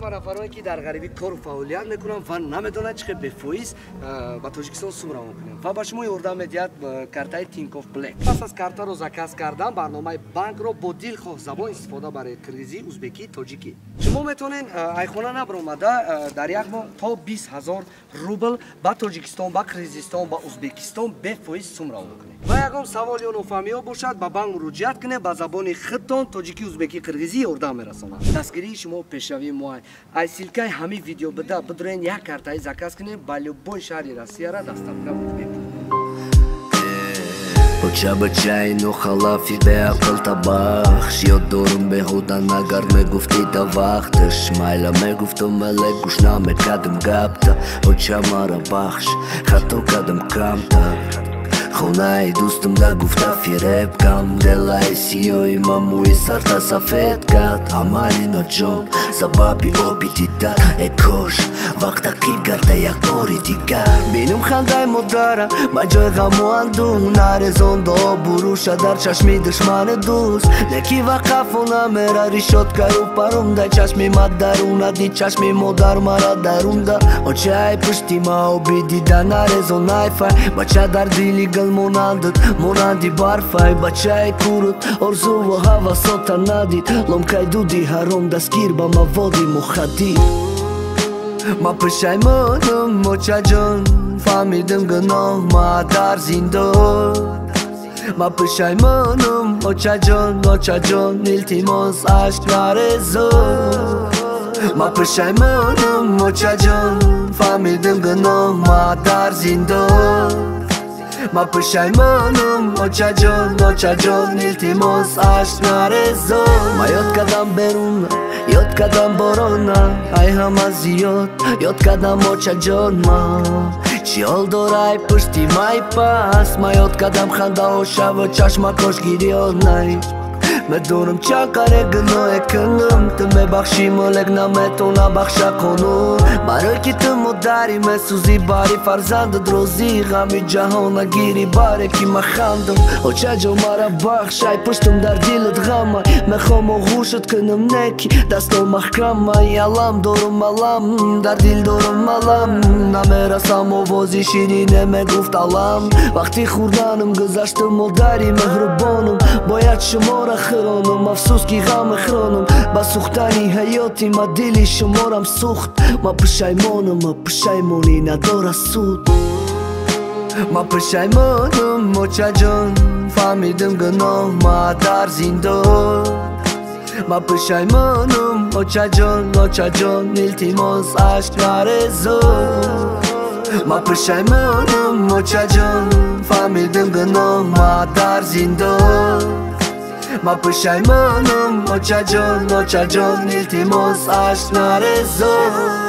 нафароне ки дар ғарибӣ кору фаъолият мекунанд ва намедонанд чӣ хел бефоиз ба Тоҷикистон сум равон кунанд ва ба шумо ёрдам медиҳад картаи Тинькофф Black. Пас аз картаро заказ кардан барномаи банкро бо дилхоҳ забон истифода барои киргизӣ, узбекӣ, тоҷикӣ. Шумо метавонед айхона набаромада дар як моҳ то 20,000 рубл ба Тоҷикистон, ба Қирғизистон, ба Узбекистон бефоиз сум равон кунед. Ва ягон савол ё нофаҳмиҳо бошад ба банк муроҷиат кунед, ба забони худтон тоҷикӣ, узбекӣ, қирғизӣ ёрдам мерасонанд. Дастгирии шумо пешравии моҳ. Ай силкаи ҳамин видео бида бидурен як картаи заказ кунед ба любой шаҳри Россияра доставка мебурад. Бача ину халафи беақл табахш ёд дорум беҳуда нагар мегуфти да вақтш майла мегуфтум меле гӯш намекардим гапта оча мара бахш хато кардим камтар хонаи дӯстам да гуфта фиребкам делаи сиёи мамӯи сарта сафед кард амали ноҷон сабаби оби дидар кош вақта ки гарда як бори дигар бинум хандаи модара ба ҷои ғаму андӯҳ нарезон до буруша дар чашми душмани дӯст неки вақафу намера ришод кару парумда чашми мадаруна дид чашми модар мара дарунда очаи пушти ма оби дида нарезон найфай бача дар дили гил монанди барфай бачаи курут орзуву ҳавасота надид ломкай дуди ҳаром дастгир ба маводи мухаддир ма пушаймонам очаҷон фаҳмидим гуноҳ ма дар зиндон ма пушаймонам очаҷон илтимос ашк нарезон ма пушаймонам очаҷон фаҳмидим гуноҳ ма дар зиндон ма пушаймонам очаҷон илтимос ашк нарезон ма ёд кардам беруна ёд кардам борона ай ҳама зиёд ёд кардам очаҷон ма чӣ ҳол дорай пушти май пас ма ёд кардам хандаҳо шаву чашмакош гирёнай медонам чанд қаре гуноҳе кунам ту мебахшӣ молек наметона бахша қонун барои ки ту модари месӯзӣ бари фарзандат розӣ ғами ҷаҳона гири баре ки ма хандам очаҷон мара бахш ай пуштум дар дилат ғамай мехом оғӯшат кунам неки дасто маҳкамай алам дорум алам дар дил дорум алам намерасам овози ширине мегуфт алам вақти хурданам гузашту модари меҳрубонам бояд шумора хиронам афсӯс ки ғам мехронам ба сӯхтани ҳаёти ма дили шуморам сӯхт ма пушаймонам ма пушаймонӣ надорад суд ма пушаймонам очаҷон фаҳмидим гуноҳ ма дар зиндон ма пушаймонам очаҷон илтимос ашк нарезон ма пушаймонам очаҷон фаҳмидим гуноҳ ма дар зиндон ма пушаймонам очаҷон илтимос ашк нарезон